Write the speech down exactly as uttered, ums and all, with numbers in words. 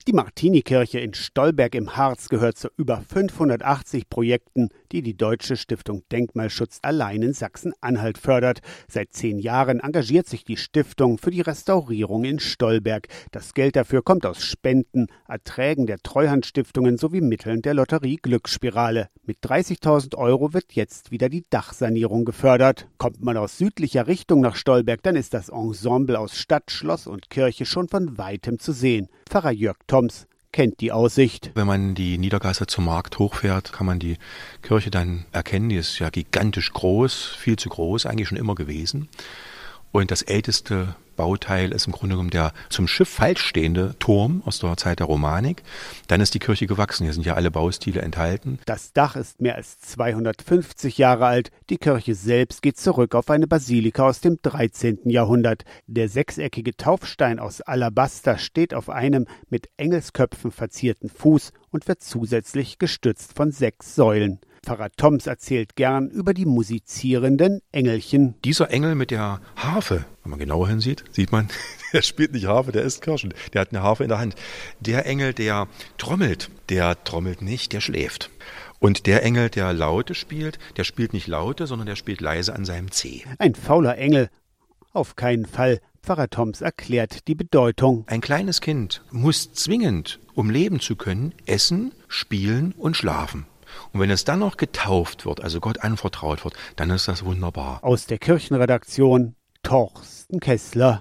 Die Martinikirche in Stolberg im Harz gehört zu über fünfhundertachtzig Projekten, die die Deutsche Stiftung Denkmalschutz allein in Sachsen-Anhalt fördert. Seit zehn Jahren engagiert sich die Stiftung für die Restaurierung in Stolberg. Das Geld dafür kommt aus Spenden, Erträgen der Treuhandstiftungen sowie Mitteln der Lotterie Glücksspirale. Mit dreißigtausend Euro wird jetzt wieder die Dachsanierung gefördert. Kommt man aus südlicher Richtung nach Stolberg, dann ist das Ensemble aus Stadt, Schloss und Kirche schon von weitem zu sehen. Pfarrer Jörg Toms kennt die Aussicht. Wenn man die Niedergasse zum Markt hochfährt, kann man die Kirche dann erkennen. Die ist ja gigantisch groß, viel zu groß, eigentlich schon immer gewesen. Und das älteste Bauteil ist im Grunde genommen der zum Schiff falsch stehende Turm aus der Zeit der Romanik. Dann ist die Kirche gewachsen. Hier sind ja alle Baustile enthalten. Das Dach ist mehr als zweihundertfünfzig Jahre alt. Die Kirche selbst geht zurück auf eine Basilika aus dem dreizehnten Jahrhundert. Der sechseckige Taufstein aus Alabaster steht auf einem mit Engelsköpfen verzierten Fuß und wird zusätzlich gestützt von sechs Säulen. Pfarrer Toms erzählt gern über die musizierenden Engelchen. Dieser Engel mit der Harfe, wenn man genauer hinsieht, sieht man, der spielt nicht Harfe, der ist Kirschen. Der hat eine Harfe in der Hand. Der Engel, der trommelt, der trommelt nicht, der schläft. Und der Engel, der Laute spielt, der spielt nicht Laute, sondern der spielt leise an seinem Zeh. Ein fauler Engel? Auf keinen Fall. Pfarrer Toms erklärt die Bedeutung. Ein kleines Kind muss zwingend, um leben zu können, essen, spielen und schlafen. Und wenn es dann noch getauft wird, also Gott anvertraut wird, dann ist das wunderbar. Aus der Kirchenredaktion Torsten Kessler.